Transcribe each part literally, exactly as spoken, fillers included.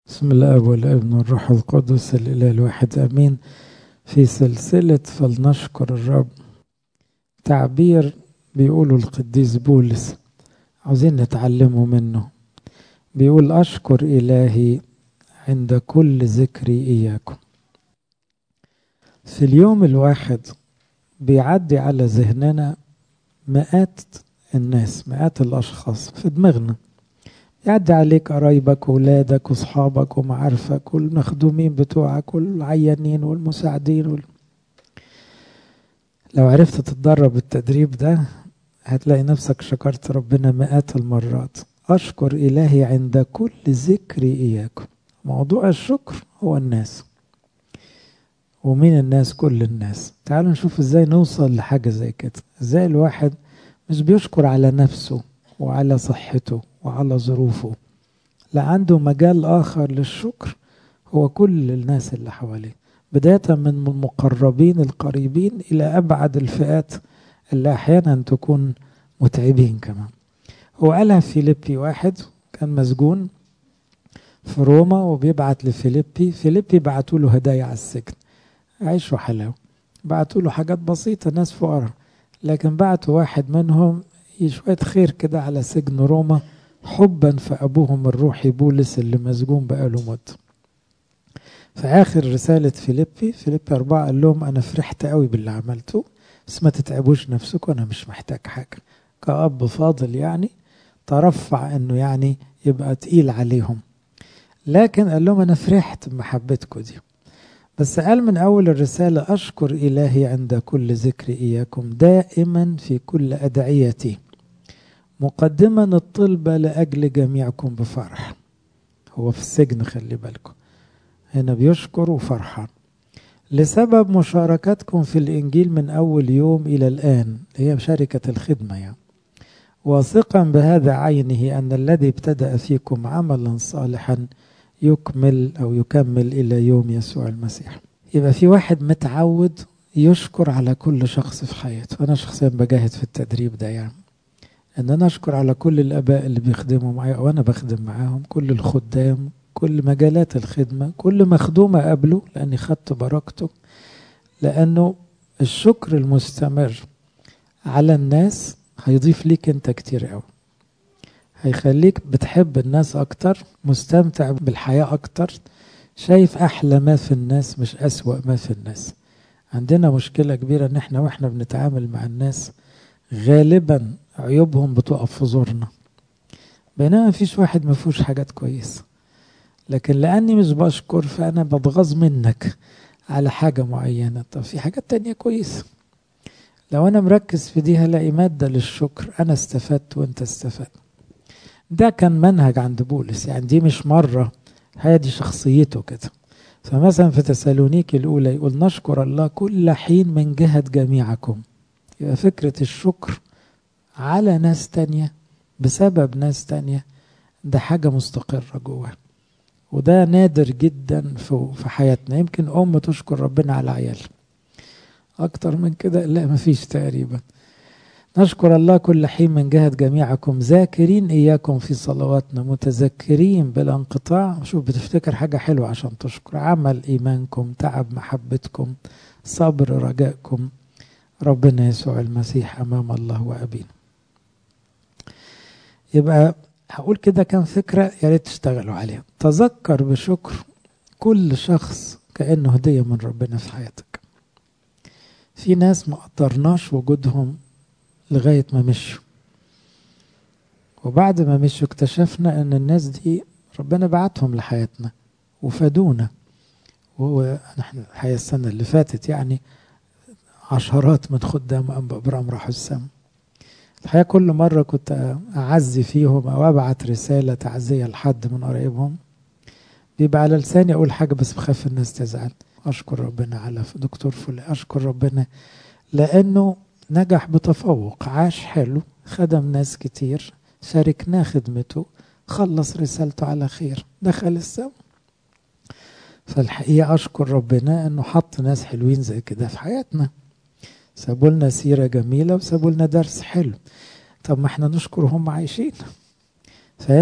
بسم الله والابن والروح القدس الإله الواحد آمين. في سلسلة فلنشكر الرب، تعبير بيقوله القديس بولس عاوزين نتعلمه منه. بيقول أشكر إلهي عند كل ذكري إياكم. في اليوم الواحد بيعدي على ذهننا مئات الناس، مئات الأشخاص في دماغنا. يعدي عليك قرايبك وولادك وصحابك ومعارفك والمخدومين بتوعك والعيانين والمساعدين وال... لو عرفت تتدرب التدريب ده هتلاقي نفسك شكرت ربنا مئات المرات. أشكر إلهي عند كل ذكري إياكم. موضوع الشكر هو الناس. ومين الناس؟ كل الناس. تعالوا نشوف ازاي نوصل لحاجة زي كده. ازاي الواحد مش بيشكر على نفسه وعلى صحته وعلى ظروفه، لا، عنده مجال آخر للشكر، هو كل الناس اللي حواليه، بداية من المقربين القريبين إلى أبعد الفئات اللي أحيانا تكون متعبين كمان. هو قالها في فيليبي، واحد كان مسجون في روما وبيبعت لفيليبي. فيليبي بعتوا له هدايا على السجن، عيش وحلاوة، بعتوا له حاجات بسيطة، ناس فقراء، لكن بعتوا واحد منهم شوية خير كده على سجن روما، حبا في أبوهم الروحي بولس اللي مسجون بقاله مدة. في آخر رسالة فيليبي فيليبي أربعة قال لهم أنا فرحت قوي باللي عملته، بس ما تتعبوش نفسكم، أنا مش محتاج حاجة. كأب فاضل يعني ترفع أنه يعني يبقى تقيل عليهم، لكن قال لهم أنا فرحت بمحبتكم دي. بس قال من أول الرسالة أشكر إلهي عند كل ذكر إياكم دائما في كل أدعيتي مقدما الطلبة لأجل جميعكم بفرح. هو في السجن، خلي بالكم، هنا بيشكر وفرحان لسبب مشاركتكم في الإنجيل من أول يوم إلى الآن، هي مشاركة الخدمة يعني، واثقا بهذا عينه أن الذي ابتدأ فيكم عملا صالحا يكمل أو يكمل إلى يوم يسوع المسيح. يبقى في واحد متعود يشكر على كل شخص في حياته. أنا شخصيا بجاهد في التدريب ده، يعني أن أنا أشكر على كل الآباء اللي بيخدموا معايا وأنا بخدم معاهم، كل الخدام، كل مجالات الخدمة، كل مخدومة قبله لأني خدت بركته. لأنه الشكر المستمر على الناس هيضيف ليك أنت كتير قوي، هيخليك بتحب الناس أكتر، مستمتع بالحياة أكتر، شايف أحلى ما في الناس مش أسوأ ما في الناس. عندنا مشكلة كبيرة إن إحنا وإحنا بنتعامل مع الناس غالبا عيوبهم بتقف في زورنا، بينما مفيش واحد مفيهوش حاجات كويسة، لكن لأني مش بشكر فأنا بتغاظ منك على حاجة معينة. طب في حاجات تانية كويسة، لو أنا مركز في دي هلاقي مادة للشكر، أنا استفدت وأنت استفدت. ده كان منهج عند بولس، يعني دي مش مرة، هذه شخصيته كده. فمثلا في تسالونيكي الأولى يقول نشكر الله كل حين من جهة جميعكم. يبقى فكرة الشكر على ناس تانية بسبب ناس تانية ده حاجة مستقرة جواه، وده نادر جدا في حياتنا. يمكن أم تشكر ربنا على عيال، أكتر من كده لا مفيش تقريبا. نشكر الله كل حين من جهة جميعكم ذاكرين إياكم في صلواتنا متذكرين بلا انقطاع. شوف، بتفتكر حاجة حلوة عشان تشكر، عمل إيمانكم، تعب محبتكم، صبر رجائكم، ربنا يسوع المسيح أمام الله وأبينا. يبقى هقول كده كم فكرة يا ريت تشتغلوا عليها. تذكر بشكر كل شخص كأنه هدية من ربنا في حياتك. في ناس ما قدرناش وجودهم لغاية ما مشوا، وبعد ما مشوا اكتشفنا ان الناس دي ربنا بعتهم لحياتنا وفادونا. ونحن الحقيقة السنة اللي فاتت يعني عشرات من خدام أنبا إبراهيم راحوا السما. الحقيقة كل مرة كنت أعزي فيهم أو أبعت رسالة تعزية لحد من قريبهم بيبقى على لساني أقول حاجة بس بخاف الناس تزعل. أشكر ربنا على دكتور فلان، أشكر ربنا لأنه نجح بتفوق، عاش حلو، خدم ناس كتير، شاركناه خدمته، خلص رسالته على خير، دخل السما. فالحقيقة أشكر ربنا أنه حط ناس حلوين زي كده في حياتنا، سابوا لنا سيرة جميلة وسابوا لنا درس حلو. طب ما احنا نشكر هم عايشين. فهنا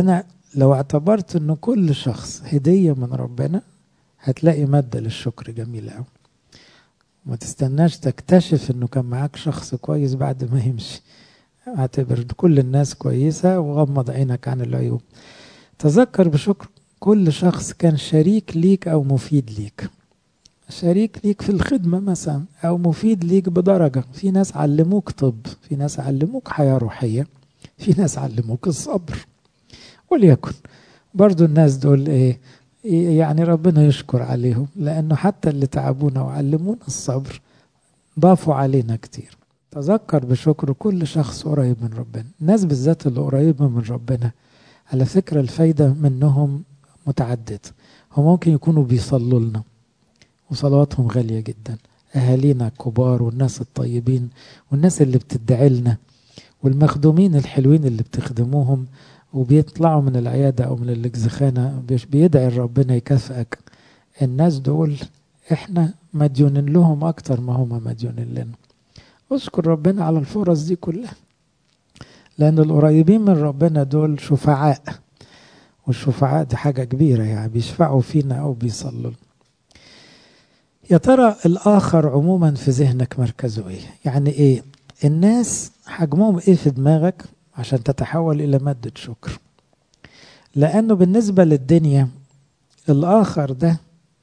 لو اعتبرت ان كل شخص هدية من ربنا هتلاقي مادة للشكر جميلة قوي. ما تستناش تكتشف انه كان معاك شخص كويس بعد ما يمشي. اعتبر كل الناس كويسة وغمض عينك عن العيوب. تذكر بشكر كل شخص كان شريك ليك او مفيد ليك، شريك ليك في الخدمة مثلا او مفيد ليك بدرجة. في ناس علموك طب، في ناس علموك حياة روحية، في ناس علموك الصبر. وليكن برضو الناس دول ايه، يعني ربنا يشكر عليهم، لانه حتى اللي تعبونا وعلمونا الصبر ضافوا علينا كتير. تذكر بشكر كل شخص قريب من ربنا. الناس بالذات اللي قريبة من ربنا على فكرة الفايدة منهم متعدد. هم ممكن يكونوا بيصلوا لنا وصلواتهم غالية جدا، أهالينا الكبار والناس الطيبين والناس اللي بتدعي لنا والمخدومين الحلوين اللي بتخدموهم وبيطلعوا من العيادة أو من الاجزخانة بيدعي ربنا يكافئك. الناس دول احنا مديونين لهم أكتر ما هم مديونين لنا. أشكر ربنا على الفرص دي كلها، لأن القريبين من ربنا دول شفعاء، والشفعاء دي حاجة كبيرة، يعني بيشفعوا فينا أو بيصلوا. يا ترى الآخر عموما في ذهنك مركزه إيه؟ يعني إيه؟ الناس حجمهم إيه في دماغك عشان تتحول إلى مادة شكر؟ لأنه بالنسبة للدنيا الآخر ده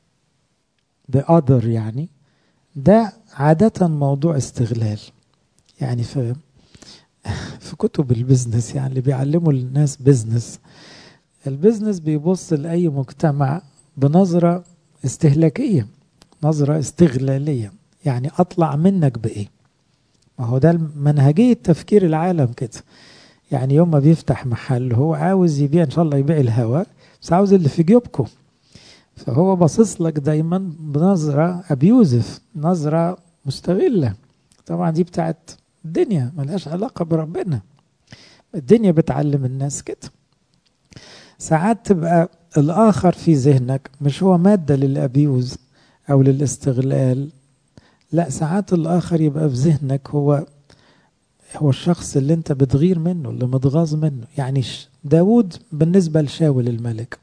بقدر، يعني ده عادة موضوع استغلال. يعني في في كتب البزنس، يعني اللي بيعلموا الناس بزنس، البزنس بيبص لأي مجتمع بنظرة استهلاكية، نظرة استغلالية، يعني أطلع منك بإيه؟ ما هو ده منهجية تفكير العالم كده. يعني يوم ما بيفتح محل هو عاوز يبيع، إن شاء الله يبيع الهواء، بس عاوز اللي في جيبكم. فهو باصص لك دايما بنظرة أبيوزف، نظرة مستغلة. طبعا دي بتاعت الدنيا ملهاش علاقة بربنا. الدنيا بتعلم الناس كده. ساعات تبقى الآخر في ذهنك مش هو مادة للأبيوز أو للاستغلال، لا، ساعات الآخر يبقى في ذهنك هو هو الشخص اللي انت بتغير منه، اللي متغاظ منه. يعني داود بالنسبة لشاول الملك،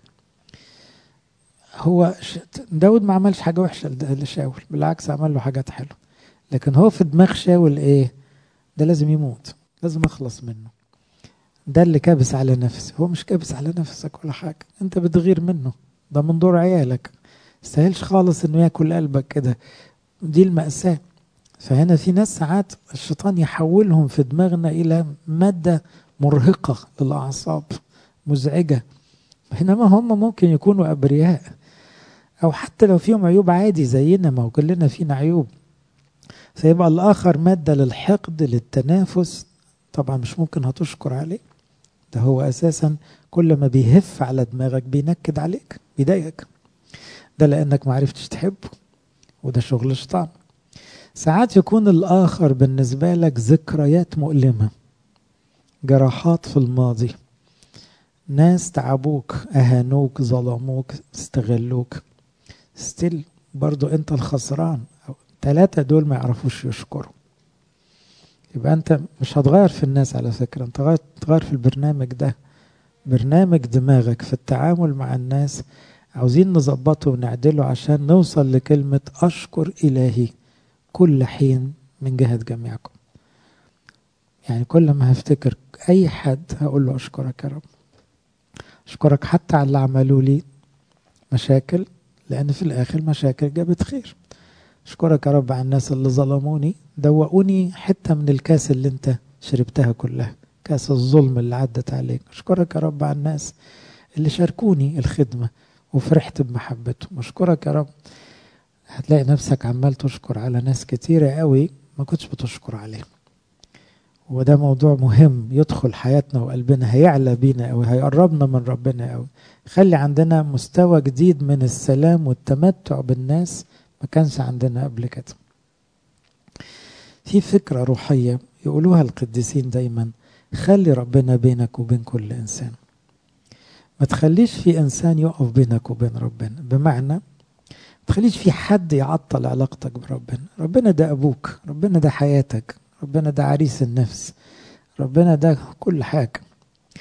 هو داود ما عملش حاجة وحشة لشاول، بالعكس عمل له حاجات حلوة، لكن هو في دماغ شاول ايه؟ ده لازم يموت، لازم اخلص منه، ده اللي كابس على نفسي. هو مش كابس على نفسك ولا حاجة، انت بتغير منه، ده من دور عيالك، يستاهلش خالص انه ياكل قلبك كده. دي المأساة. فهنا في ناس ساعات الشيطان يحولهم في دماغنا إلى مادة مرهقة للأعصاب، مزعجة، بينما هم ممكن يكونوا أبرياء، أو حتى لو فيهم عيوب عادي زينا، ما هو كلنا فينا عيوب. فيبقى الآخر مادة للحقد، للتنافس. طبعا مش ممكن هتشكر عليه، ده هو أساسا كل ما بيهف على دماغك بينكد عليك، بيضايقك، ده لأنك معرفتش تحبه، وده شغل شيطان. ساعات يكون الآخر بالنسبة لك ذكريات مؤلمة، جراحات في الماضي، ناس تعبوك، أهانوك، ظلموك، استغلوك، ستيل برضو أنت الخسران. ثلاثة دول ما يعرفوش يشكروا. يبقى أنت مش هتغير في الناس على فكرة، أنت هتغير في البرنامج ده، برنامج دماغك في التعامل مع الناس. عاوزين نظبطه ونعدله عشان نوصل لكلمة أشكر إلهي كل حين من جهة جميعكم. يعني كل ما هفتكر أي حد هقول له أشكرك يا رب، أشكرك حتى على اللي عملوا لي مشاكل، لأن في الآخر مشاكل جابت خير. أشكرك يا رب على الناس اللي ظلموني، دوقوني حتة من الكاس اللي أنت شربتها كلها، كاس الظلم اللي عدت عليك. أشكرك يا رب على الناس اللي شاركوني الخدمة وفرحت بمحبتهم. أشكرك يا رب. هتلاقي نفسك عمال تشكر على ناس كتيرة قوي ما كنتش بتشكر عليهم. وده موضوع مهم يدخل حياتنا وقلبنا، هيعلى بينا أو هيقربنا من ربنا أو خلي عندنا مستوى جديد من السلام والتمتع بالناس ما كانش عندنا قبل كده. في فكرة روحية يقولوها القديسين دايما: خلي ربنا بينك وبين كل إنسان، ما تخليش في إنسان يقف بينك وبين ربنا. بمعنى ما تخليش في حد يعطل علاقتك بربنا. ربنا ده أبوك، ربنا ده حياتك، ربنا ده عريس النفس، ربنا ده كل حاجة.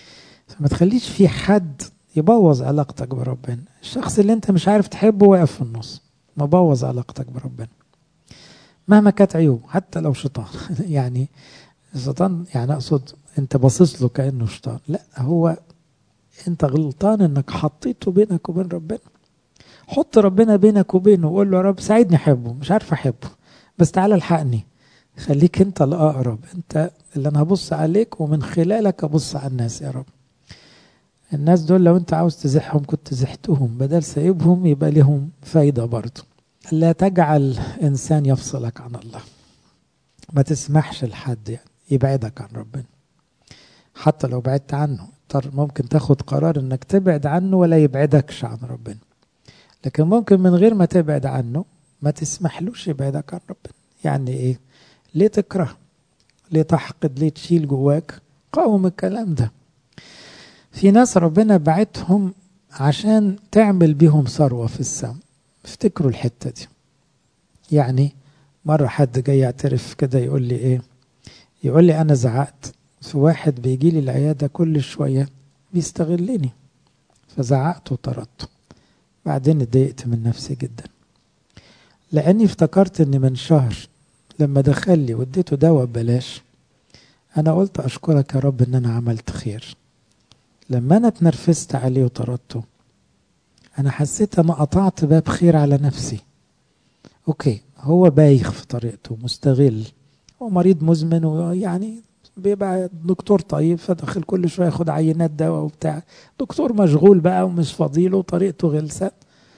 فما تخليش في حد يبوظ علاقتك بربنا. الشخص اللي انت مش عارف تحبه واقف في النص مبوظ علاقتك بربنا مهما كانت عيوب، حتى لو شيطان. يعني الشيطان يعني اقصد انت باصص له كانه شيطان، لا، هو انت غلطان انك حطيته بينك وبين ربنا. حط ربنا بينك وبينه وقول له يا رب ساعدني احبه، مش عارف احبه بس تعالى الحقني، خليك انت الاقرب، انت اللي انا هبص عليك ومن خلالك ابص على الناس يا رب. الناس دول لو انت عاوز تزحهم كنت زحتهم، بدل سايبهم يبقى لهم فايدة برضه. لا تجعل انسان يفصلك عن الله، ما تسمحش لحد يعني يبعدك عن ربنا. حتى لو بعدت عنه ممكن تاخد قرار انك تبعد عنه ولا يبعدكش عن ربنا، لكن ممكن من غير ما تبعد عنه ما تسمحلوش يبعدك عن ربنا. يعني ايه؟ ليه تكره؟ ليه تحقد؟ ليه تشيل جواك؟ قاوم الكلام ده. في ناس ربنا بعتهم عشان تعمل بيهم ثروة في السماء، افتكروا الحتة دي. يعني مرة حد جاي يعترف كده يقول لي ايه، يقول لي انا زعقت في واحد بيجي لي العيادة كل شوية بيستغلني، فزعقت وطردته. بعدين اتضايقت من نفسي جدا، لاني افتكرت ان من شهر لما دخل لي واديته دواء ببلاش انا قلت اشكرك يا رب ان انا عملت خير. لما انا اتنرفزت عليه وطردته انا حسيت انا قطعت باب خير على نفسي. اوكي، هو بايخ في طريقته، مستغل، هو مريض مزمن، ويعني بيبقى دكتور طيب فدخل كل شويه ياخد عينات دواء وبتاع، دكتور مشغول بقى ومش فضيله وطريقته غلسه،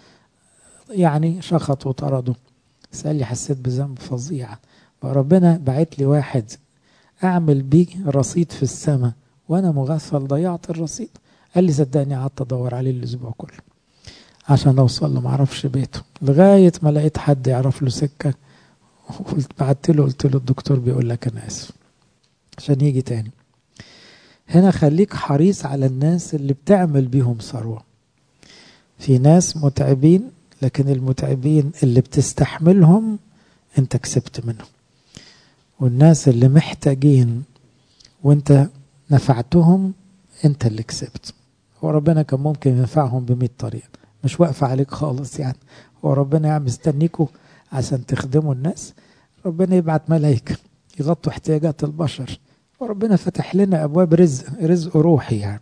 يعني شخط وطرده. سأل لي حسيت بذنب فظيع، فربنا بعت لي واحد اعمل بيه رصيد في السماء وانا مغفل ضيعت الرصيد. قال لي صدقني قعدت ادور عليه الاسبوع كله عشان اوصل له، معرفش بيته لغايه ما لقيت حد يعرف له سكه، قلت بعت له قلت له الدكتور بيقول لك انا اسف، عشان يجي تاني. هنا خليك حريص على الناس اللي بتعمل بيهم ثروه. في ناس متعبين، لكن المتعبين اللي بتستحملهم انت كسبت منهم، والناس اللي محتاجين وانت نفعتهم انت اللي كسبت. هو ربنا كان ممكن ينفعهم بمئة طريقة، مش واقفة عليك خالص يعني. هو ربنا يعني مستنيكوا عشان تخدموا الناس، ربنا يبعت ملائكة يغطوا احتياجات البشر، وربنا فتح لنا أبواب رزق، رزق روحي يعني.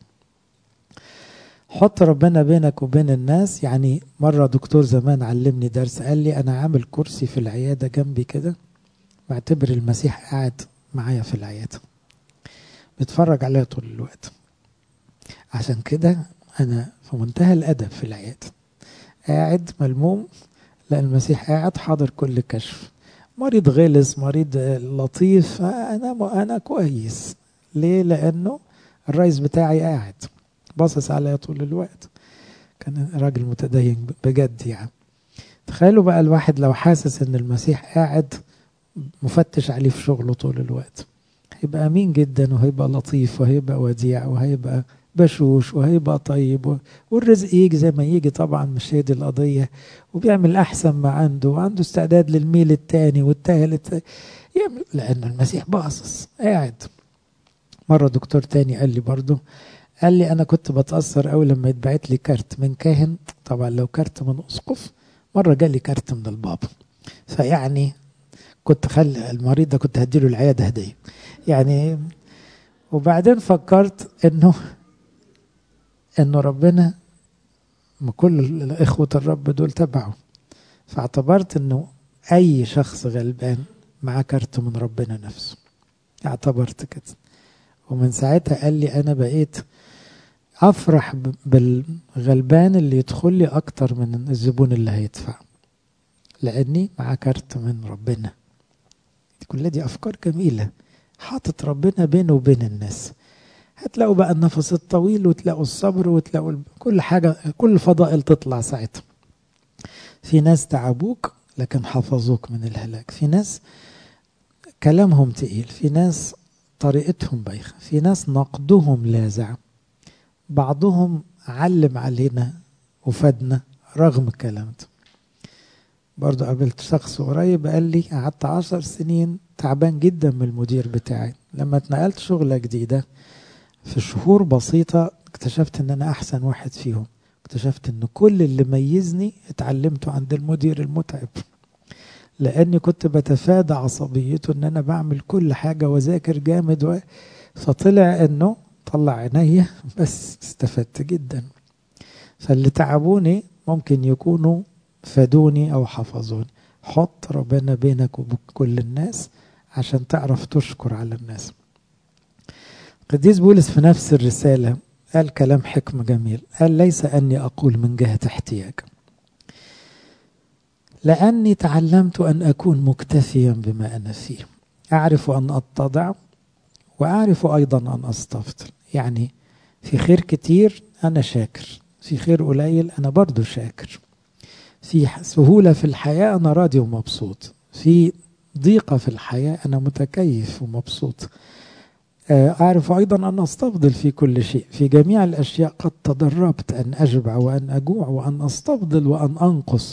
حط ربنا بينك وبين الناس. يعني مرة دكتور زمان علمني درس، قال لي أنا عامل كرسي في العيادة جنبي كده، بعتبر المسيح قاعد معايا في العيادة بيتفرج عليا طول الوقت. عشان كده أنا في منتهى الأدب في العيادة، قاعد ملموم لأن المسيح قاعد حاضر كل كشف. مريض غلس، مريض لطيف، أنا أنا كويس. ليه؟ لأنه الرئيس بتاعي قاعد باصص عليا طول الوقت. كان راجل متدين بجد يعني. تخيلوا بقى الواحد لو حاسس ان المسيح قاعد مفتش عليه في شغله طول الوقت، هيبقى امين جدا، وهيبقى لطيف، وهيبقى وديع، وهيبقى بشوش، وهيبقى طيب، والرزق يجي زي ما يجي طبعا، مش هي دي القضية، وبيعمل احسن ما عنده، وعنده استعداد للميل التاني والتالت يعمل، لان المسيح باصص قاعد. مرة دكتور تاني قال لي برضه، قال لي انا كنت بتأثر قوي لما يتبعت لي كارت من كاهن، طبعا لو كارت من اسقف، مرة جالي كارت من البابا، فيعني كنت خلي المريض ده كنت هديله العيادة هدية يعني. وبعدين فكرت انه انه ربنا كل اخوة الرب دول تبعه، فاعتبرت انه اي شخص غلبان معاه كارت من ربنا نفسه، اعتبرت كده. ومن ساعتها قال لي انا بقيت افرح بالغلبان اللي يدخل لي اكتر من الزبون اللي هيدفع، لاني معاه كارت من ربنا. كل دي افكار جميلة، حاطط ربنا بينه وبين الناس. هتلاقوا بقى النفس الطويل، وتلاقوا الصبر، وتلاقوا كل حاجة، كل فضائل تطلع ساعتها. في ناس تعبوك لكن حفظوك من الهلاك، في ناس كلامهم تقيل، في ناس طريقتهم بايخة، في ناس نقدهم لاذع، بعضهم علم علينا وفادنا رغم الكلام ده. برضو قابلت شخص قريب قال لي قعدت عشر سنين تعبان جدا من المدير بتاعي، لما اتنقلت شغلة جديدة في شهور بسيطة اكتشفت ان انا احسن واحد فيهم، اكتشفت ان كل اللي ميزني اتعلمته عند المدير المتعب، لاني كنت بتفادى عصبيته ان انا بعمل كل حاجة وذاكر جامد و... فطلع انه طلع عينيا بس استفدت جدا. فاللي تعبوني ممكن يكونوا فادوني او حفظوني. حط ربنا بينك وبين كل الناس عشان تعرف تشكر على الناس. قديس بولس في نفس الرسالة قال كلام حكمة جميل، قال ليس أني أقول من جهة احتياج، لأني تعلمت أن أكون مكتفيا بما أنا فيه، أعرف أن أتضع وأعرف أيضا أن أستفضل. يعني في خير كتير أنا شاكر، في خير قليل أنا برضو شاكر، في سهولة في الحياة أنا راضي ومبسوط، في ضيقة في الحياة أنا متكيف ومبسوط. أعرف أيضا أن أستفضل في كل شيء، في جميع الأشياء قد تدربت أن أشبع وأن أجوع وأن أستفضل وأن أنقص،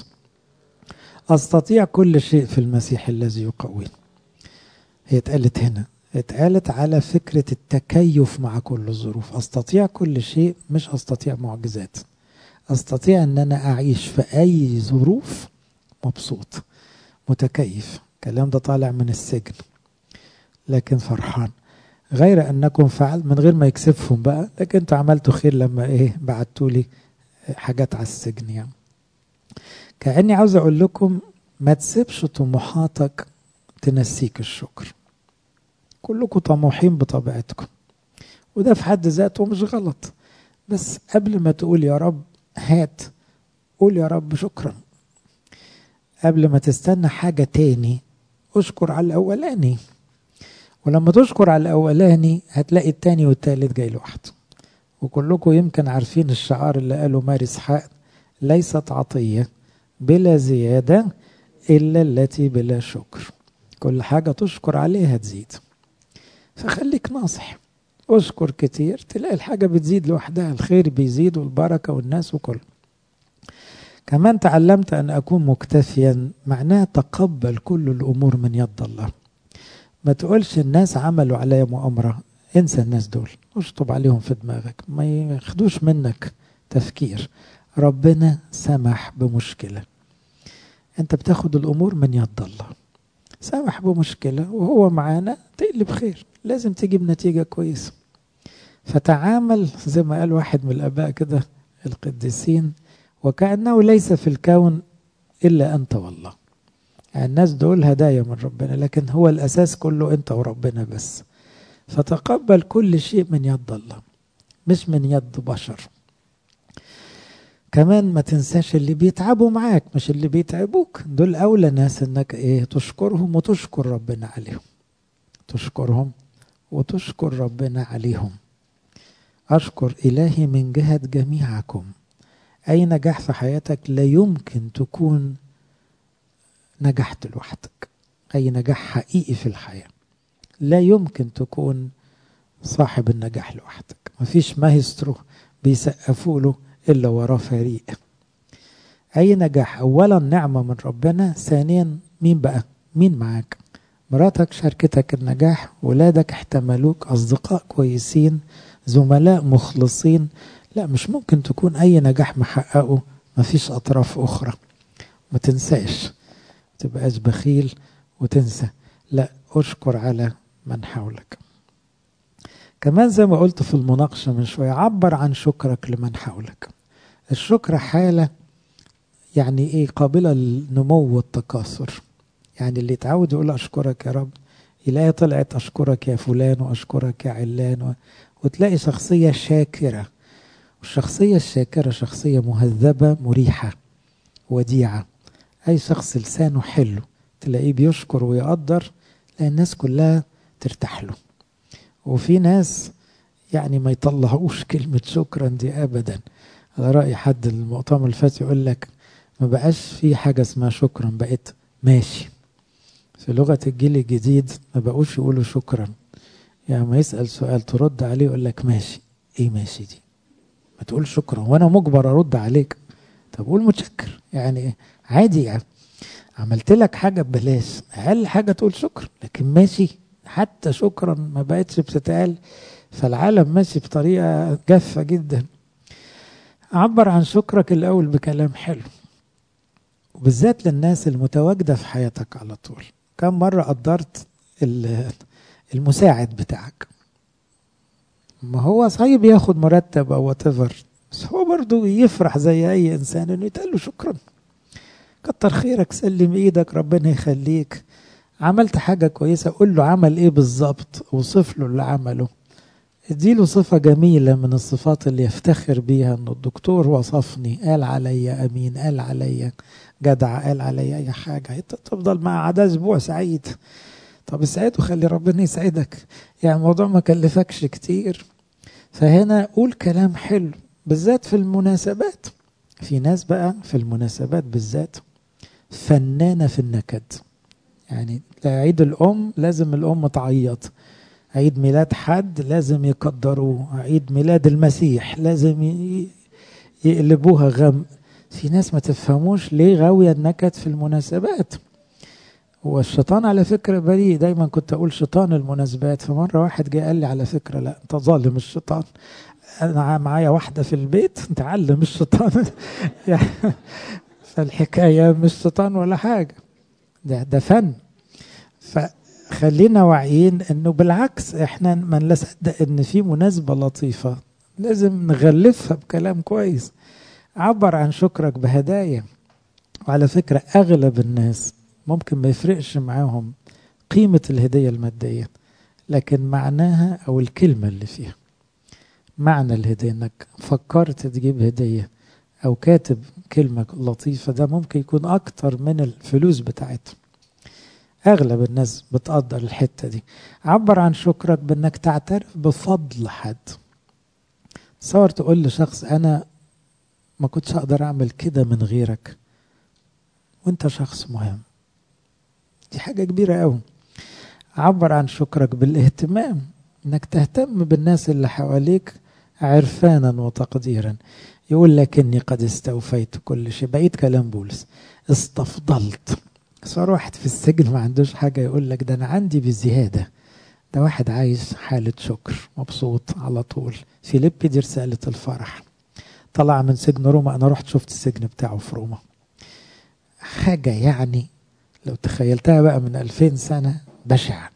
أستطيع كل شيء في المسيح الذي يقويني. هي اتقالت هنا، اتقالت على فكرة التكيف مع كل الظروف. أستطيع كل شيء، مش أستطيع معجزات، أستطيع أن أنا أعيش في أي ظروف مبسوط متكيف. الكلام ده طالع من السجن لكن فرحان. غير أنكم فعل من غير ما يكسفهم بقى، لكن انتوا عملتوا خير لما ايه بعتوا لي حاجات على السجن. يعني كأني عاوز أقول لكم ما تسيبش طموحاتك تنسيك الشكر. كلكم طموحين بطبيعتكم، وده في حد ذاته مش غلط، بس قبل ما تقول يا رب هات، قول يا رب شكرا. قبل ما تستنى حاجة تاني اشكر على الأولاني، ولما تشكر على الأولاني هتلاقي التاني والتالت جاي لوحده. وكلكم يمكن عارفين الشعار اللي قاله ماري إسحاق، ليست عطية بلا زيادة إلا التي بلا شكر. كل حاجة تشكر عليها تزيد، فخليك ناصح، اشكر كتير تلاقي الحاجة بتزيد لوحدها، الخير بيزيد والبركة والناس وكل. كمان تعلمت أن أكون مكتفيا، معناه تقبل كل الأمور من يد الله. ما تقولش الناس عملوا عليا مؤامرة، انسى الناس دول، اشطب عليهم في دماغك، ما ياخدوش منك تفكير. ربنا سمح بمشكلة، انت بتاخد الأمور من يد الله. سمح بمشكلة وهو معانا تقلب خير، لازم تجيب نتيجة كويسة. فتعامل زي ما قال واحد من الآباء كده القديسين، وكأنه ليس في الكون إلا أنت والله. يعني الناس دول هدايا من ربنا، لكن هو الأساس كله أنت وربنا بس. فتقبل كل شيء من يد الله مش من يد بشر. كمان ما تنساش اللي بيتعبوا معاك مش اللي بيتعبوك، دول أولى ناس انك ايه تشكرهم وتشكر ربنا عليهم. تشكرهم وتشكر ربنا عليهم. أشكر إلهي من جهة جميعكم. أي نجاح في حياتك لا يمكن تكون نجحت لوحدك. أي نجاح حقيقي في الحياة لا يمكن تكون صاحب النجاح لوحدك. مفيش مايسترو بيسقفوا له إلا وراه فريق. أي نجاح أولا نعمة من ربنا، ثانيا مين بقى؟ مين معاك؟ مراتك شاركتك النجاح، ولادك احتملوك، أصدقاء كويسين، زملاء مخلصين. لا مش ممكن تكون أي نجاح محققه مفيش أطراف أخرى. ما تنساش، تبقاش بخيل وتنسى، لا أشكر على من حولك. كمان زي ما قلت في المناقشة من شوية، عبر عن شكرك لمن حولك. الشكر حالة يعني ايه قابلة للنمو والتكاثر. يعني اللي يتعود يقول أشكرك يا رب، يلاقي طلعت أشكرك يا فلان وأشكرك يا علان و... وتلاقي شخصية شاكرة. والشخصية الشاكرة شخصية مهذبة مريحة وديعة. أي شخص لسانه حلو تلاقيه بيشكر ويقدر، لأن الناس كلها ترتاح له. وفي ناس يعني ما يطلعوش كلمة شكرا دي أبدا. على رأي حد المؤتمر الفات يقول لك ما بقاش في حاجة اسمها شكرا، بقت ماشي. في لغة الجيل الجديد ما بقوش يقولوا شكرا، يعني ما يسأل سؤال ترد عليه يقول لك ماشي. ايه ماشي دي؟ ما تقول شكرا وانا مجبر ارد عليك. طب قول متشكر، يعني ايه عادي. يعني عملت لك حاجة ببلاش، اقل حاجة تقول شكرا، لكن ماشي حتى شكرا ما بقتش بتتقال. فالعالم ماشي بطريقة جافة جدا. عبر عن شكرك الأول بكلام حلو، وبالذات للناس المتواجدة في حياتك على طول. كم مرة قدرت المساعد بتاعك؟ ما هو صعيب ياخد مرتب أو whatever، بس هو برضو يفرح زي أي إنسان إنه يتقال له شكرا، كتر خيرك، سلم إيدك، ربنا يخليك، عملت حاجة كويسة. قول له عمل إيه بالظبط، وصف له اللي عمله، اديله صفة جميلة من الصفات اللي يفتخر بيها، إنه الدكتور وصفني، قال عليا أمين، قال عليا جدع، قال عليا أي حاجة. تفضل مع عدا أسبوع سعيد. طب اسعده، خلي ربنا يسعدك، يعني الموضوع ما كلفكش كتير. فهنا قول كلام حلو بالذات في المناسبات. في ناس بقى في المناسبات بالذات فنانة في النكد، يعني عيد الأم لازم الأم تعيط، عيد ميلاد حد لازم يقدروه، عيد ميلاد المسيح لازم يقلبوها غم. في ناس ما تفهموش ليه غاوية النكد في المناسبات. والشيطان على فكرة بريء، دايما كنت أقول شيطان المناسبات. فمرة واحد جاء قال لي على فكرة لا أنت ظالم الشيطان، أنا معايا واحدة في البيت تعلم الشيطان. فالحكاية مش شيطان ولا حاجة، ده ده فن. فخلينا واعيين انه بالعكس احنا ما نصدق ان في مناسبة لطيفة لازم نغلفها بكلام كويس. عبر عن شكرك بهدايا. وعلى فكرة اغلب الناس ممكن ما يفرقش معاهم قيمة الهدية المادية، لكن معناها او الكلمة اللي فيها. معنى الهدية انك فكرت تجيب هدية او كاتب كلمة لطيفة، ده ممكن يكون اكتر من الفلوس بتاعتهم. اغلب الناس بتقدر الحتة دي. عبر عن شكرك بانك تعترف بفضل حد. تصور تقول لشخص انا ما كنتش اقدر اعمل كده من غيرك، وانت شخص مهم، دي حاجة كبيرة قوي. عبر عن شكرك بالاهتمام، انك تهتم بالناس اللي حواليك عرفانا وتقديرا. يقول لك اني قد استوفيت كل شيء، بقيت كلام بولس، استفضلت. صار واحد في السجن ما عندوش حاجة يقول لك ده أنا عندي بزيادة. ده واحد عايز حالة شكر، مبسوط على طول. فيليب دي رسالة الفرح، طلع من سجن روما. أنا رحت شفت السجن بتاعه في روما، حاجة يعني لو تخيلتها بقى من ألفين سنة بشعة،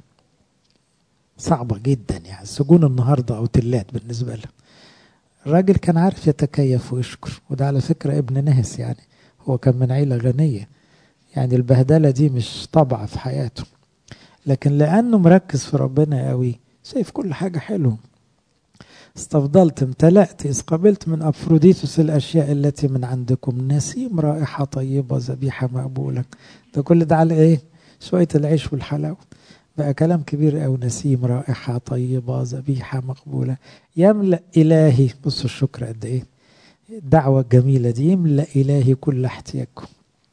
صعبة جدا. يعني السجون النهاردة أو تلات بالنسبة له. الراجل كان عارف يتكيف ويشكر، وده على فكرة ابن ناس، يعني هو كان من عيلة غنية، يعني البهدلة دي مش طبع في حياته، لكن لأنه مركز في ربنا قوي شايف كل حاجة حلوة. استفضلت، امتلأت، إذ قبلت من أفروديتوس الأشياء التي من عندكم، نسيم رائحة طيبة ذبيحة مقبولة. ده كل ده على إيه؟ شوية العيش والحلاوة. بقى كلام كبير أو نسيم رائحة طيبة ذبيحة مقبولة. يملأ إلهي، بصوا الشكر قد إيه، الدعوة الجميلة دي، يملأ إلهي كل احتياجكم،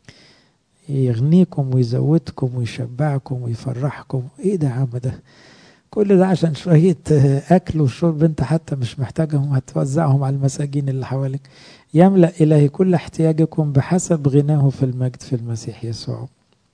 يغنيكم ويزودكم ويشبعكم ويفرحكم. ايه ده يا عم ده؟ كل ده عشان شوية اكل وشرب انت حتى مش محتاجهم، هتوزعهم على المساجين اللي حواليك. يملأ الهي كل احتياجكم بحسب غناه في المجد في المسيح يسوع.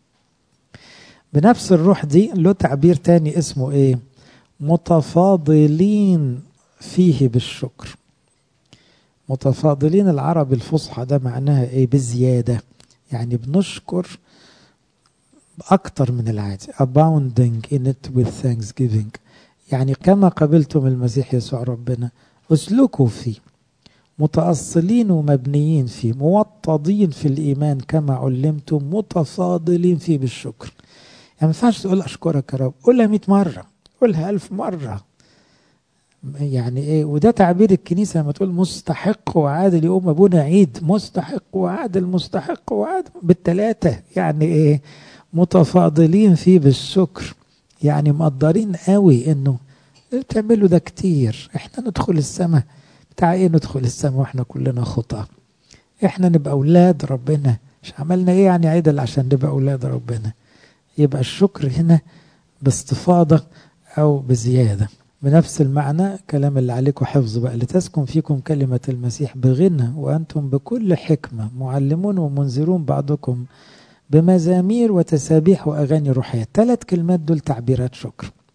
بنفس الروح دي له تعبير تاني اسمه ايه؟ متفاضلين فيه بالشكر. متفاضلين العربي الفصحى ده معناها ايه؟ بزيادة، يعني بنشكر أكتر من العادي. abounding in it with thanksgiving، يعني كما قبلتم المسيح يسوع ربنا اسلكوا فيه، متأصلين ومبنيين فيه، موطدين في الإيمان كما علمتم، متفاضلين فيه بالشكر. يعني ما ينفعش تقول أشكرك يا رب، قولها مئة مرة، قولها ألف مرة. يعني إيه؟ وده تعبير الكنيسة لما تقول مستحق وعادل، يقوم أبونا عيد مستحق وعادل مستحق وعادل بالتلاتة. يعني إيه؟ متفاضلين فيه بالشكر، يعني مقدرين قوي انه بتعملوا ده كتير. احنا ندخل السماء، بتاع ايه ندخل السماء واحنا كلنا خطأ؟ احنا نبقى اولاد ربنا، مش عملنا ايه يعني عدل عشان نبقى اولاد ربنا؟ يبقى الشكر هنا باستفاضة او بزيادة. بنفس المعنى كلام اللي عليكم حفظ بقى، لتسكن فيكم كلمة المسيح بغنى وأنتم بكل حكمة معلمون ومنذرون بعضكم بمزامير وتسابيح وأغاني روحية. ثلاث كلمات دول تعبيرات شكر.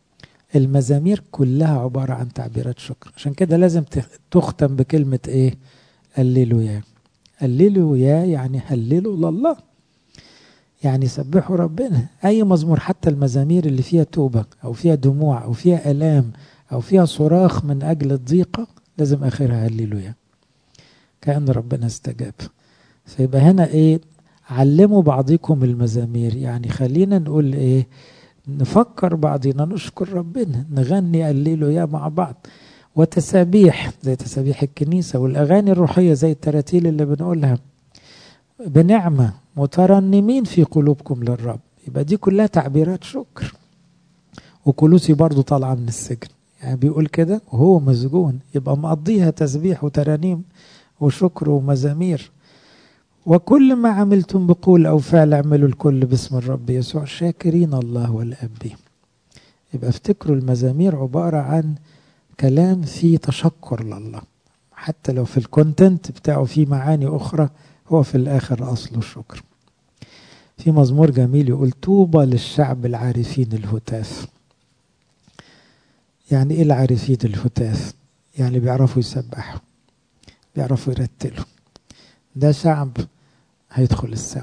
المزامير كلها عبارة عن تعبيرات شكر، عشان كده لازم تختم بكلمة ايه؟ هللويا. هللويا يعني هللوا لله، يعني سبحوا ربنا. اي مزمور، حتى المزامير اللي فيها توبة او فيها دموع او فيها الام او فيها صراخ من اجل الضيقة، لازم اخرها هللويا، كأن ربنا استجاب. فيبقى هنا ايه؟ علموا بعضكم المزامير، يعني خلينا نقول ايه؟ نفكر بعضنا، نشكر ربنا، نغني هللويا مع بعض. وتسابيح زي تسابيح الكنيسة، والأغاني الروحية زي التراتيل اللي بنقولها بنعمة مترنمين في قلوبكم للرب. يبقى دي كلها تعبيرات شكر. وكلوسي برضو طالعة من السجن، يعني بيقول كده وهو مسجون، يبقى مقضيها تسبيح وترانيم وشكر ومزامير. وكل ما عملتم بقول أو فعل اعملوا الكل باسم الرب يسوع شاكرين الله والآب به. يبقى افتكروا المزامير عبارة عن كلام فيه تشكر لله، حتى لو في الكونتنت بتاعه فيه معاني أخرى، هو في الآخر أصله الشكر. في مزمور جميل يقول طوبى للشعب العارفين الهتاف. يعني إيه العارفين الهتاف؟ يعني بيعرفوا يسبحوا، بيعرفوا يرتلوا. ده شعب هيدخل السماء.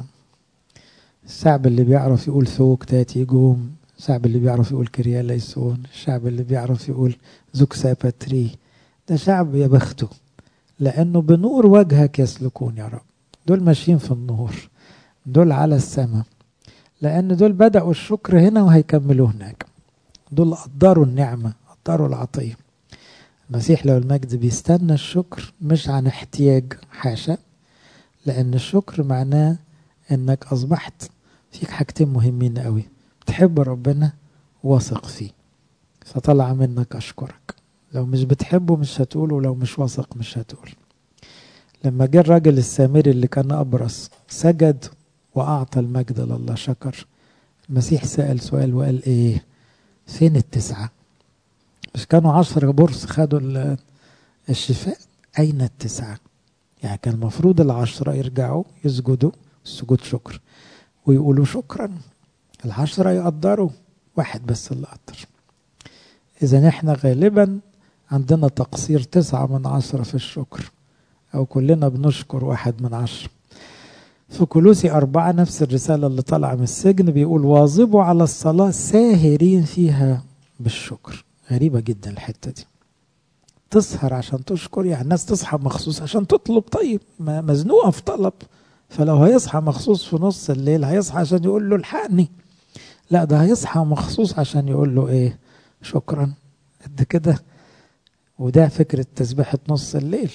الشعب اللي بيعرف يقول ثوك تاتي جوم، الشعب اللي بيعرف يقول كريا ليسون، الشعب اللي بيعرف يقول زوك ساباتري، ده شعب يا بخته، لأنه بنور وجهك يسلكون يا رب. دول ماشيين في النور، دول على السماء، لأن دول بدأوا الشكر هنا وهيكملوا هناك. دول قدروا النعمة، قدروا العطية. المسيح لو المجد بيستنى الشكر مش عن احتياج، حاشا، لأن الشكر معناه انك اصبحت فيك حاجتين مهمين قوي: بتحب ربنا واثق فيه، فطلع منك اشكرك. لو مش بتحبه مش هتقول، ولو مش واثق مش هتقول. لما جه الراجل السامري اللي كان ابرص سجد واعطى المجد لله، شكر. المسيح سأل سؤال وقال ايه؟ فين التسعة؟ مش كانوا عشرة برص خدوا الشفاء؟ اين التسعة؟ يعني كان المفروض العشرة يرجعوا يسجدوا سجود شكر ويقولوا شكرا، العشرة يقدروا، واحد بس اللي قدر. إذا احنا غالبا عندنا تقصير تسعة من عشرة في الشكر، أو كلنا بنشكر واحد من عشرة. في كولوسي أربعة نفس الرسالة اللي طلع من السجن بيقول واظبوا على الصلاة ساهرين فيها بالشكر. غريبة جدا الحتة دي، تسهر عشان تشكر؟ يعني الناس تصحى مخصوص عشان تطلب، طيب ما مزنوقة في طلب، فلو هيصحى مخصوص في نص الليل هيصحى عشان يقول له الحقني؟ لا، ده هيصحى مخصوص عشان يقول له ايه؟ شكرا. قد كده. وده فكرة تسبيحة نص الليل.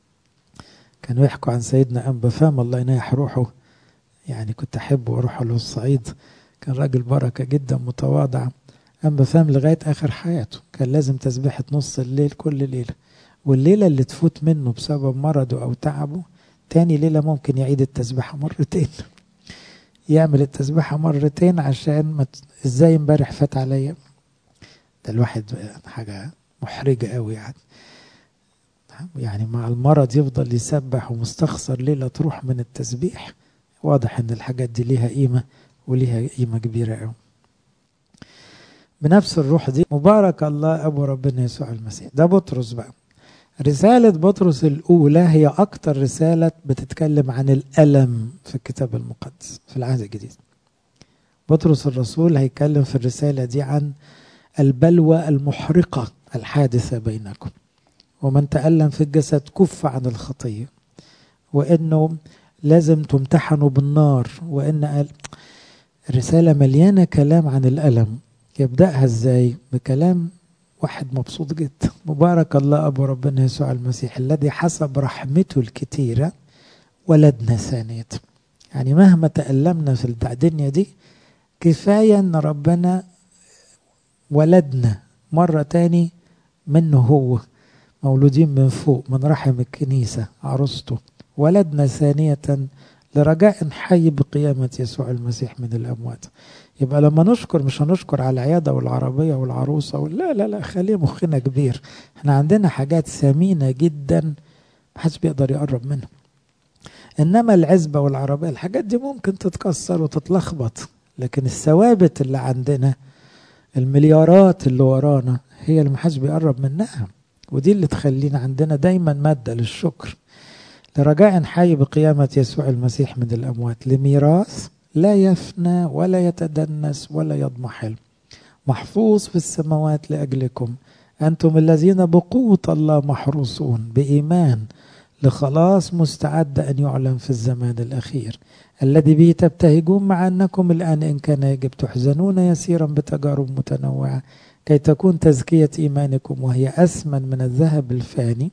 كانوا يحكوا عن سيدنا أنبا فام الله ينيح روحه، يعني كنت أحبه أروح له الصعيد، كان راجل بركة جدا متواضع. أنبا فام لغاية آخر حياته كان لازم تسبيحة نص الليل كل ليلة، والليلة اللي تفوت منه بسبب مرضه أو تعبه تاني ليلة ممكن يعيد التسبيحة مرتين، يعمل التسبيحة مرتين عشان ما ت... ازاي امبارح فات عليا. ده الواحد حاجة محرجة قوي يعني يعني مع المرض يفضل يسبح ومستخسر ليلة تروح من التسبيح. واضح ان الحاجات دي ليها قيمة، وليها قيمة كبيرة قوي. بنفس الروح دي مبارك الله أبو ربنا يسوع المسيح. ده بطرس بقى. رسالة بطرس الأولى هي أكتر رسالة بتتكلم عن الألم في الكتاب المقدس في العهد الجديد. بطرس الرسول هيتكلم في الرسالة دي عن البلوى المحرقة الحادثة بينكم، ومن تألم في الجسد كف عن الخطية، وإنه لازم تمتحنوا بالنار، وإن الرسالة مليانة كلام عن الألم. يبدأها ازاي؟ بكلام واحد مبسوط جدا: مبارك الله أبو ربنا يسوع المسيح الذي حسب رحمته الكتيرة ولدنا ثانية. يعني مهما تألمنا في الدنيا دي كفاية ان ربنا ولدنا مرة تاني منه، هو مولودين من فوق من رحم الكنيسة عروسته، ولدنا ثانية لرجاء حي بقيامة يسوع المسيح من الأموات. يبقى لما نشكر مش هنشكر على العيادة والعربية والعروسة ولا لا لا خليه مخنا كبير. احنا عندنا حاجات ثمينة جدا محدش بيقدر يقرب منها. انما العزبة والعربية الحاجات دي ممكن تتكسر وتتلخبط، لكن الثوابت اللي عندنا المليارات اللي ورانا هي اللي محدش بيقرب منها، ودي اللي تخلينا عندنا دايما مادة للشكر. لرجاء حي بقيامة يسوع المسيح من الأموات، لميراث لا يفنى ولا يتدنس ولا يضمحل، محفوظ في السماوات لأجلكم، أنتم الذين بقوة الله محروسون بإيمان لخلاص مستعد أن يعلن في الزمان الأخير، الذي به تبتهجون مع أنكم الآن إن كان يجب تحزنون يسيرا بتجارب متنوعة، كي تكون تزكية إيمانكم وهي أثمن من الذهب الفاني،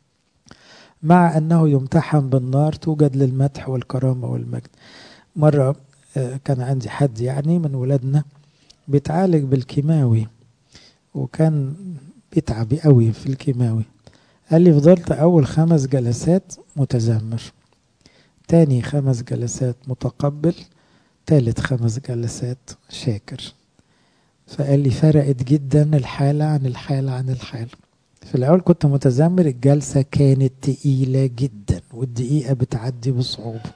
مع أنه يمتحن بالنار، توجد للمدح والكرامة والمجد. مرة كان عندي حد يعني من ولادنا بيتعالج بالكيماوي، وكان بيتعب قوي في الكيماوي. قال لي فضلت أول خمس جلسات متذمر، تاني خمس جلسات متقبل، تالت خمس جلسات شاكر. فقال لي فرقت جدا الحالة عن الحالة عن الحالة. في الأول كنت متذمر، الجلسة كانت تقيلة جدا والدقيقة بتعدي بصعوبة.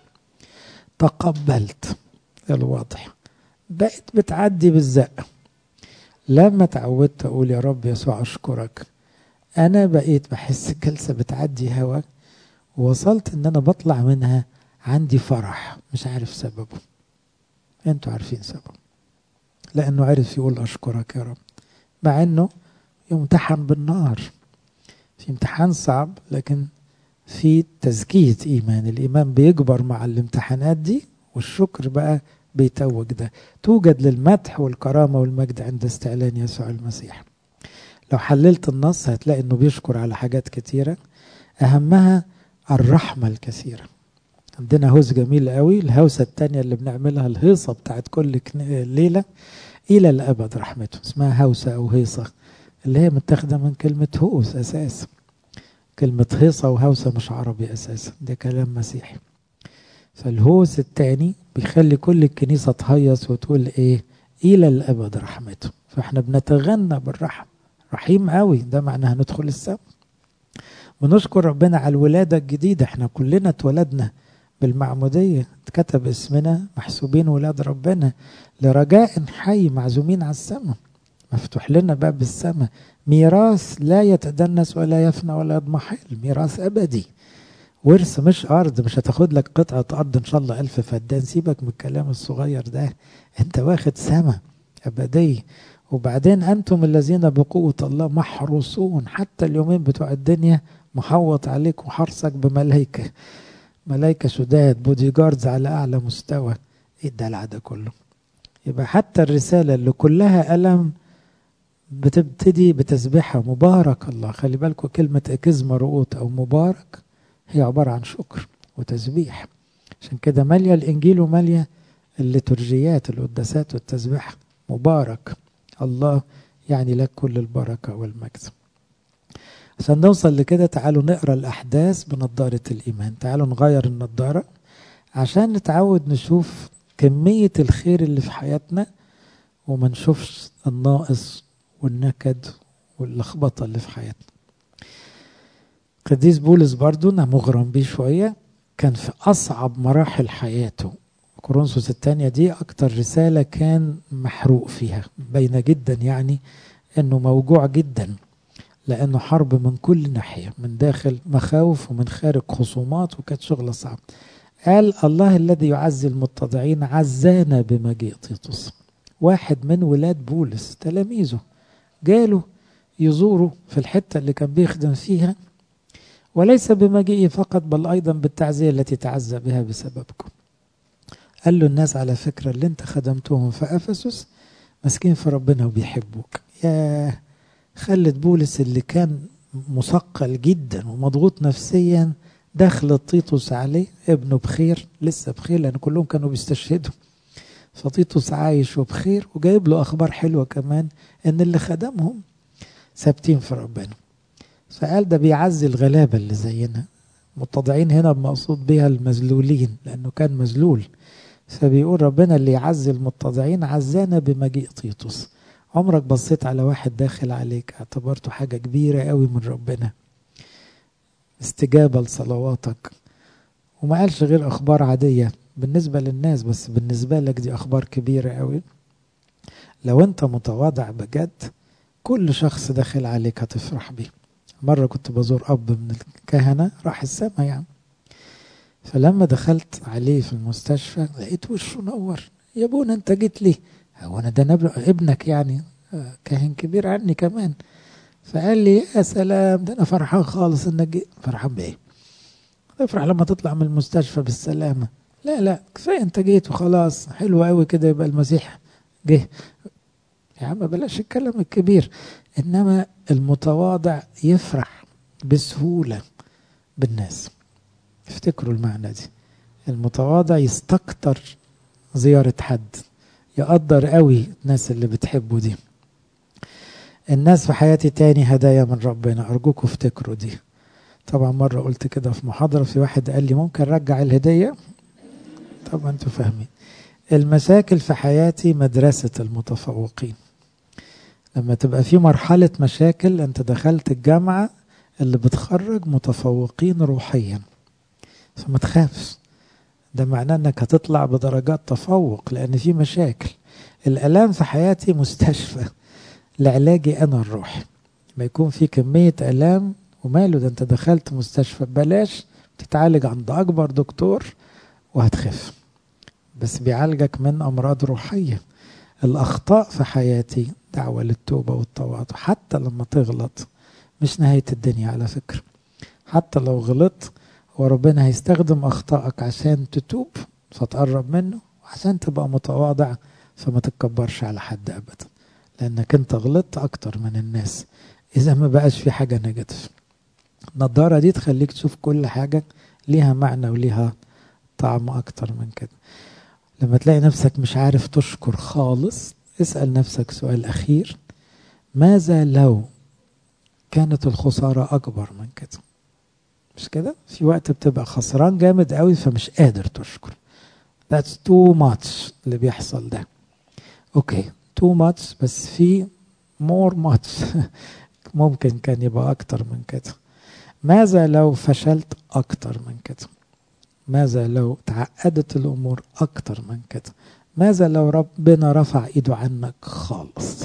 تقبلت الوضع، بقت بتعدي بالزق. لما تعودت أقول يا رب يسوع أشكرك، أنا بقيت بحس الجلسة بتعدي هوا، ووصلت إن أنا بطلع منها عندي فرح مش عارف سببه. أنتوا عارفين سببه، لأنه عرف يقول أشكرك يا رب، مع أنه يمتحن بالنار. في امتحان صعب، لكن في تزكية إيمان. الإيمان بيكبر مع الامتحانات دي، والشكر بقى بيتوج ده. توجد للمدح والكرامة والمجد عند استعلان يسوع المسيح. لو حللت النص هتلاقي انه بيشكر على حاجات كتيرة، اهمها الرحمة الكثيرة. عندنا هوس جميل قوي، الهوسة التانية اللي بنعملها الهيصة بتاعت كل ليلة، الى الابد رحمته، اسمها هوسة او هيصة، اللي هي متاخدة من كلمة هوس اساس. كلمة هيصة وهوسة مش عربي اساسا، ده كلام مسيحي. فالهوس التاني بيخلي كل الكنيسة تهيص وتقول ايه؟ الى الابد رحمته. فاحنا بنتغنى بالرحمة، رحيم قوي، ده معناه هندخل السماء. بنشكر ربنا على الولادة الجديدة. احنا كلنا اتولدنا بالمعمودية، اتكتب اسمنا محسوبين ولاد ربنا، لرجاء حي معزومين على السماء. مفتوح لنا باب السماء، ميراث لا يتدنس ولا يفنى ولا يضمحل، ميراث أبدي، ورث مش أرض. مش هتاخد لك قطعة أرض إن شاء الله ألف فدان، سيبك من الكلام الصغير ده، انت واخد سماء أبدية. وبعدين أنتم الذين بقوة الله محروسون، حتى اليومين بتوع الدنيا محوط عليك وحرصك بملائكة، ملائكة شداد، بودي جاردز على أعلى مستوى. إيه الدلع ده كله؟ يبقى حتى الرسالة اللي كلها ألم بتبتدي بتسبيحها مبارك الله. خلي بالكم كلمة اكزما رؤوت أو مبارك هي عبارة عن شكر وتسبيح. عشان كده مالية الإنجيل ومالية الليتورجيات القداسات والتسبيح. مبارك الله يعني لك كل البركة والمجد. عشان نوصل لكده تعالوا نقرأ الأحداث بنضارة الإيمان. تعالوا نغير النضارة عشان نتعود نشوف كمية الخير اللي في حياتنا، وما نشوفش الناقص والنكد واللخبطة اللي في حياتنا. قديس بولس برضو أنا مغرم بيه شوية، كان في أصعب مراحل حياته. كورنثوس الثانية دي أكتر رسالة كان محروق فيها، باينة جدا يعني أنه موجوع جدا، لأنه حرب من كل ناحية، من داخل مخاوف ومن خارج خصومات، وكانت شغلة صعبة. قال الله الذي يعزي المتضعين عزانا بمجيء تيتوس. واحد من ولاد بولس تلاميذه جاله يزوره في الحتة اللي كان بيخدم فيها، وليس بمجيئه فقط بل أيضا بالتعزية التي تعزى بها بسببكم. قال له الناس على فكرة اللي انت خدمتهم في أفسس مسكين في ربنا وبيحبوك. يا خلت بولس اللي كان مثقل جدا ومضغوط نفسيا دخل تيتوس عليه، ابنه بخير، لسه بخير لأن كلهم كانوا بيستشهدوا، فتيتوس عايش وبخير، وجايب له أخبار حلوة كمان إن اللي خدمهم ثابتين في ربنا. فقال ده بيعزي الغلابة اللي زينا. متضعين هنا بمقصود بها المذلولين، لأنه كان مذلول. فبيقول ربنا اللي يعزي المتضعين عزانا بمجيء تيتوس. عمرك بصيت على واحد داخل عليك اعتبرته حاجة كبيرة قوي من ربنا، استجابة لصلواتك، وما قالش غير أخبار عادية بالنسبة للناس، بس بالنسبة لك دي أخبار كبيرة قوي. لو انت متواضع بجد كل شخص داخل عليك هتفرح بيه. مرة كنت بزور أب من الكهنة راح السما يعني، فلما دخلت عليه في المستشفى لقيت وشه نور. يا ابونا انت جيت لي؟ هو انا ده نبرأ ابنك يعني، كاهن كبير عني كمان. فقال لي يا سلام، ده انا فرحان خالص انك جيت. فرحان بايه؟ افرح لما تطلع من المستشفى بالسلامة. لا لا كفاية انت جيت وخلاص، حلو قوي كده يبقى المسيح جه. يا عم بلاش الكلام الكبير. انما المتواضع يفرح بسهولة بالناس. افتكروا المعنى دي. المتواضع يستكتر زيارة حد، يقدر قوي الناس اللي بتحبه دي. الناس في حياتي تاني هدايا من ربنا، أرجوكم افتكروا دي. طبعا مرة قلت كده في محاضرة، في واحد قال لي ممكن رجع الهدية. طبعا انتوا فاهمين. المشاكل في حياتي مدرسة المتفوقين. لما تبقى في مرحلة مشاكل، انت دخلت الجامعة اللي بتخرج متفوقين روحيا، فما تخافش. ده معناه انك هتطلع بدرجات تفوق لان في مشاكل. الالام في حياتي مستشفى لعلاجي انا الروحي. ما يكون في كمية الام وماله، ده انت دخلت مستشفى ببلاش تتعالج عند اكبر دكتور وهتخف، بس بيعالجك من امراض روحية. الاخطاء في حياتي دعوة للتوبة والتواضع. حتى لما تغلط مش نهاية الدنيا على فكرة. حتى لو غلطت وربنا هيستخدم أخطائك عشان تتوب فتقرب منه، وعشان تبقى متواضع فما تتكبرش على حد أبدا، لأنك أنت غلطت أكتر من الناس. إذا ما بقاش في حاجة نيجاتيف. النضارة دي تخليك تشوف كل حاجة ليها معنى وليها طعم أكتر من كده. لما تلاقي نفسك مش عارف تشكر خالص، اسأل نفسك سؤال أخير: ماذا لو كانت الخسارة أكبر من كده؟ مش كده؟ في وقت بتبقى خسران جامد قوي فمش قادر تشكر. That's too much اللي بيحصل ده. اوكي too much، بس في more much ممكن كان يبقى أكتر من كده. ماذا لو فشلت أكتر من كده؟ ماذا لو تعقدت الأمور أكتر من كده؟ ماذا لو ربنا رفع إيده عنك خالص؟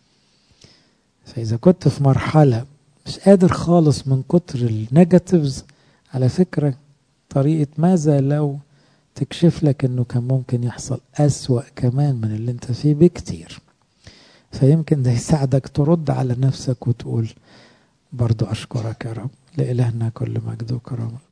فإذا كنت في مرحلة مش قادر خالص من كتر النيجاتيفز، على فكرة طريقة ماذا لو تكشف لك انه كان ممكن يحصل أسوأ كمان من اللي انت فيه بكتير. فيمكن ده يساعدك ترد على نفسك وتقول برضو أشكرك يا رب. لإلهنا كل مجد وكرامة.